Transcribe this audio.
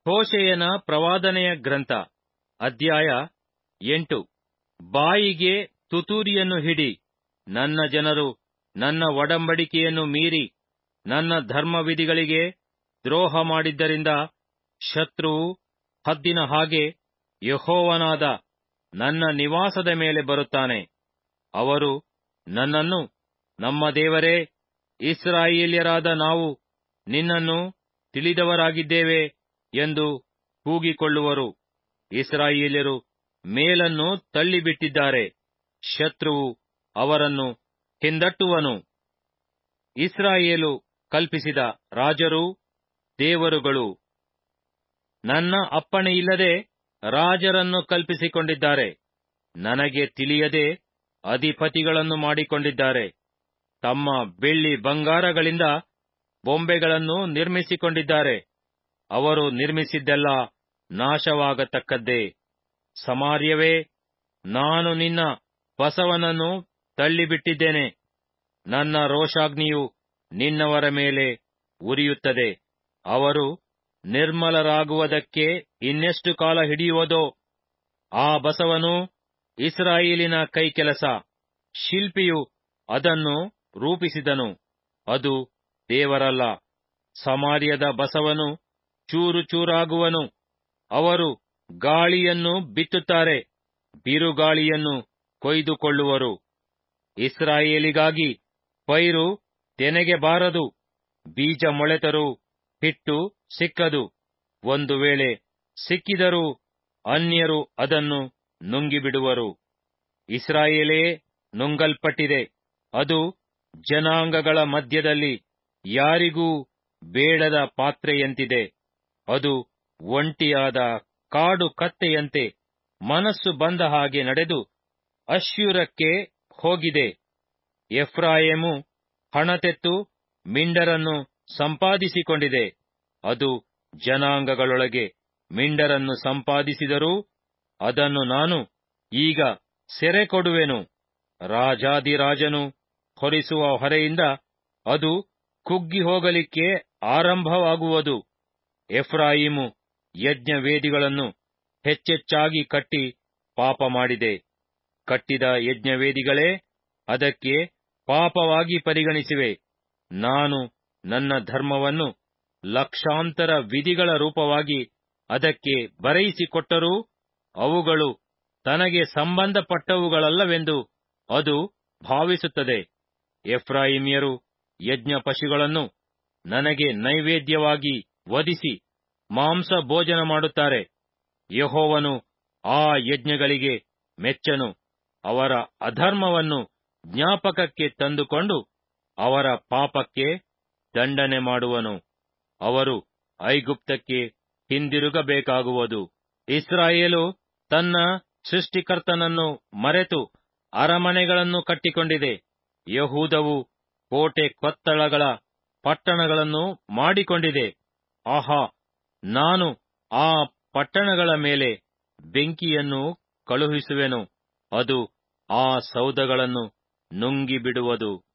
ಹೋಶೇಯನ ಪ್ರವಾದನೆಯ ಗ್ರಂಥ, ಅಧ್ಯಾಯ 8. ಬಾಯಿಗೆ ತುತ್ತೂರಿಯನ್ನು ಹಿಡಿ, ನನ್ನ ಜನರು ನನ್ನ ಒಡಂಬಡಿಕೆಯನ್ನು ಮೀರಿ ನನ್ನ ಧರ್ಮವಿಧಿಗಳಿಗೆ ದ್ರೋಹ ಮಾಡಿದ್ದರಿಂದ ಶತ್ರುವು ಹದ್ದಿನ ಹಾಗೆ ಯೆಹೋವನಾದ ನನ್ನ ನಿವಾಸದ ಮೇಲೆ ಬರುತ್ತಾನೆ. ಅವರು ನನ್ನನ್ನು, ನಮ್ಮ ದೇವರೇ, ಇಸ್ರಾಯೇಲ್ಯರಾದ ನಾವು ನಿನ್ನನ್ನು ತಿಳಿದವರಾಗಿದ್ದೇವೆ ಎಂದು ಕೂಗಿಕೊಳ್ಳುವರು. ಇಸ್ರಾಯೇಲ್ಯರು ಮೇಲನ್ನು ತಳ್ಳಿಬಿಟ್ಟಿದ್ದಾರೆ, ಶತ್ರುವು ಅವರನ್ನು ಹಿಂದಟ್ಟುವನು. ಇಸ್ರಾಯೇಲು ಕಲ್ಪಿಸಿದ ರಾಜರೂ ದೇವರುಗಳು ನನ್ನ ಅಪ್ಪಣೆಯಿಲ್ಲದೆ ರಾಜರನ್ನು ಕಲ್ಪಿಸಿಕೊಂಡಿದ್ದಾರೆ. ನನಗೆ ತಿಳಿಯದೆ ಅಧಿಪತಿಗಳನ್ನು ಮಾಡಿಕೊಂಡಿದ್ದಾರೆ. ತಮ್ಮ ಬೆಳ್ಳಿ ಬಂಗಾರಗಳಿಂದ ಬೊಂಬೆಗಳನ್ನು ನಿರ್ಮಿಸಿಕೊಂಡಿದ್ದಾರೆ. ಅವರು ನಿರ್ಮಿಸಿದ್ದೆಲ್ಲ ನಾಶವಾಗತಕ್ಕದ್ದೇ. ಸಮಾರ್ಯವೇ, ನಾನು ನಿನ್ನ ಬಸವನನ್ನು ತಳ್ಳಿಬಿಟ್ಟಿದ್ದೇನೆ. ನನ್ನ ರೋಷಾಗ್ನಿಯು ನಿನ್ನವರ ಮೇಲೆ ಉರಿಯುತ್ತದೆ. ಅವರು ನಿರ್ಮಲರಾಗುವುದಕ್ಕೆ ಇನ್ನೆಷ್ಟು ಕಾಲ ಹಿಡಿಯುವುದೋ? ಆ ಬಸವನು ಇಸ್ರಾಯೇಲಿನ ಕೈಕೆಲಸ, ಶಿಲ್ಪಿಯು ಅದನ್ನು ರೂಪಿಸಿದನು, ಅದು ದೇವರಲ್ಲ. ಸಮಾರ್ಯದ ಬಸವನು ಚೂರು ಚೂರಾಗುವನು. ಅವರು ಗಾಳಿಯನ್ನು ಬಿತ್ತುತ್ತಾರೆ, ಬಿರುಗಾಳಿಯನ್ನು ಕೊಯ್ದುಕೊಳ್ಳುವರು. ಇಸ್ರಾಯೇಲಿಗಾಗಿ ಪೈರು ತೆನೆಗೆ ಬಾರದು, ಬೀಜ ಮೊಳೆತರೂ ಹಿಟ್ಟು ಸಿಕ್ಕದು. ಒಂದು ವೇಳೆ ಸಿಕ್ಕಿದರೂ ಅನ್ಯರು ಅದನ್ನು ನುಂಗಿಬಿಡುವರು. ಇಸ್ರಾಯೇಲೇ ನುಂಗಲ್ಪಟ್ಟಿದೆ, ಅದು ಜನಾಂಗಗಳ ಮಧ್ಯದಲ್ಲಿ ಯಾರಿಗೂ ಬೇಡದ ಪಾತ್ರೆಯಂತಿದೆ. ಅದು ಒಂಟಿಯಾದ ಕಾಡು ಕತ್ತೆಯಂತೆ ಮನಸ್ಸು ಬಂದ ಹಾಗೆ ನಡೆದು ಅಶ್ಶೂರಕ್ಕೆ ಹೋಗಿದೆ. ಎಫ್ರಾಯೀಮು ಹಣತೆತ್ತು ಮಿಂಡರನ್ನು ಸಂಪಾದಿಸಿಕೊಂಡಿದೆ. ಅದು ಜನಾಂಗಗಳೊಳಗೆ ಮಿಂಡರನ್ನು ಸಂಪಾದಿಸಿದರೂ ಅದನ್ನು ನಾನು ಈಗ ಸೆರೆ ಕೊಡುವೆನು. ರಾಜಾಧಿರಾಜನು ಹೊರಿಸುವ ಹೊರೆಯಿಂದ ಅದು ಕುಗ್ಗಿ ಹೋಗಲಿಕ್ಕೆ ಆರಂಭವಾಗುವುದು. ಎಫ್ರಾಯೀಮು ಯಜ್ಞವೇದಿಗಳನ್ನು ಹೆಚ್ಚೆಚ್ಚಾಗಿ ಕಟ್ಟಿ ಪಾಪ ಮಾಡಿದೆ. ಕಟ್ಟಿದ ಯಜ್ಞವೇದಿಗಳೇ ಅದಕ್ಕೆ ಪಾಪವಾಗಿ ಪರಿಗಣಿಸಿವೆ. ನಾನು ನನ್ನ ಧರ್ಮವನ್ನು ಲಕ್ಷಾಂತರ ವಿಧಿಗಳ ರೂಪವಾಗಿ ಅದಕ್ಕೆ ಬರೆಯಿಸಿಕೊಟ್ಟರೂ ಅವುಗಳು ತನಗೆ ಸಂಬಂಧಪಟ್ಟವುಗಳಲ್ಲವೆಂದು ಅದು ಭಾವಿಸುತ್ತದೆ. ಎಫ್ರಾಯೀಮ್ಯರು ಯಜ್ಞ ಪಶುಗಳನ್ನು ನನಗೆ ನೈವೇದ್ಯವಾಗಿ ವಧಿಸಿ ಮಾಂಸ ಭೋಜನ ಮಾಡುತ್ತಾರೆ. ಯೆಹೋವನು ಆ ಯಜ್ಞಗಳಿಗೆ ಮೆಚ್ಚನು. ಅವರ ಅಧರ್ಮವನ್ನು ಜ್ಞಾಪಕಕ್ಕೆ ತಂದುಕೊಂಡು ಅವರ ಪಾಪಕ್ಕೆ ದಂಡನೆ ಮಾಡುವನು. ಅವರು ಐಗುಪ್ತಕ್ಕೆ ಹಿಂದಿರುಗಬೇಕಾಗುವುದು. ಇಸ್ರಾಯೇಲು ತನ್ನ ಸೃಷ್ಟಿಕರ್ತನನ್ನು ಮರೆತು ಅರಮನೆಗಳನ್ನು ಕಟ್ಟಿಕೊಂಡಿದೆ. ಯೆಹೂದವು ಕೋಟೆ ಕೊತ್ತಳಗಳ ಪಟ್ಟಣಗಳನ್ನು ಮಾಡಿಕೊಂಡಿದೆ. ಆಹಾ, ನಾನು ಆ ಪಟ್ಟಣಗಳ ಮೇಲೆ ಬೆಂಕಿಯನ್ನು ಕಳುಹಿಸುವೆನು, ಅದು ಆ ಸೌಧಗಳನ್ನು ನುಂಗಿಬಿಡುವುದು.